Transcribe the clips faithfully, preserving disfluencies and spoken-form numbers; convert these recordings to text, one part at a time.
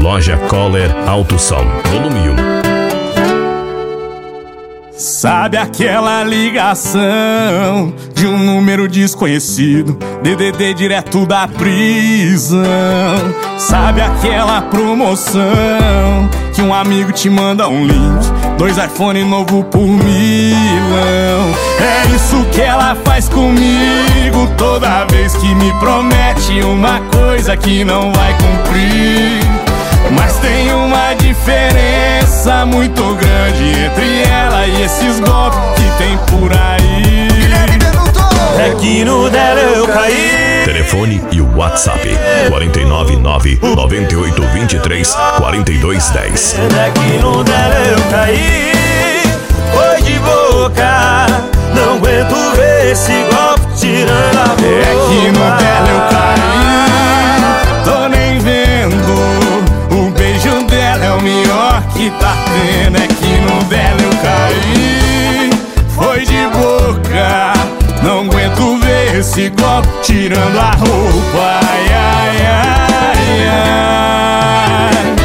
Loja Kohler Alto Som, volume um. Sabe aquela ligação de um número desconhecido, D D D direto da prisão? Sabe aquela promoção que um amigo te manda um link, dois iPhone novo por milão? É isso que ela faz comigo toda vez que me promete uma coisa que não vai cumprir. Mas tem uma diferença muito grande entre ela e esses golpes que tem por aí. É que no dela eu caí. Telefone e o WhatsApp quatro nove nove, nove oito dois três, quatro dois um zero. É que no dela eu caí. Foi de boca. Não aguento ver esse golpe tirando a boca. É que no dela eu caí. Tô nem vendo. O beijo dela é o melhor que tá tendo. É que no dela eu caí. Foi de boca. Não aguento ver esse golpe tirando a roupa. Ai, ai, ai, ai.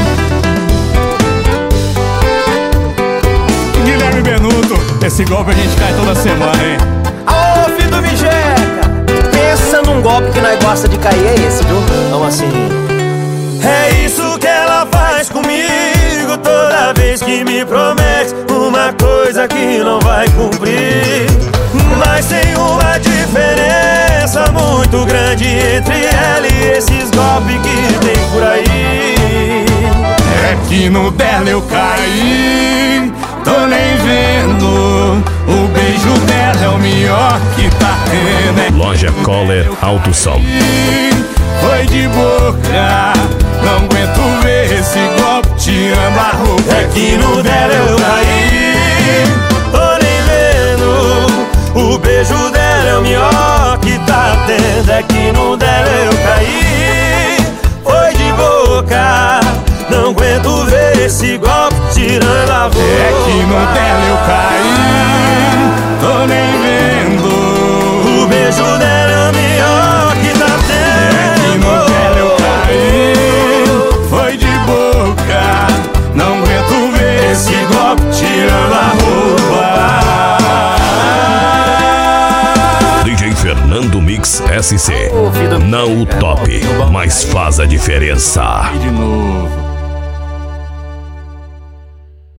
Guilherme Benuto, esse golpe a gente cai toda semana, hein? Ô, filho do Mijeca, pensa num golpe que nós gosta de cair, é esse, viu? Então assim... É isso que ela faz comigo toda vez que me promete uma coisa que não vai cumprir. Mas tem uma diferença muito grande entre ela e esses golpes que tem por aí. É que no dela eu caí. Tô nem vendo. O beijo dela é o melhor que tá tendo. É Loja Kohler Alto Som. Foi de boca. Não aguento ver esse golpe tirando a roupa. É que no dela eu caí. Tô nem vendo. O beijo dela é o melhor que tá tendo. É que no dela eu caí. Foi de boca. Não aguento ver esse golpe tirando a roupa. É que no dela eu caí. Tô nem vendo. O beijo dela é o melhor que tá tendo. É que no dela eu caí. Foi de boca. Não aguento ver esse golpe tirando a roupa. D J Fernando Mix S C. Não o top, mas faz a diferença. E de novo.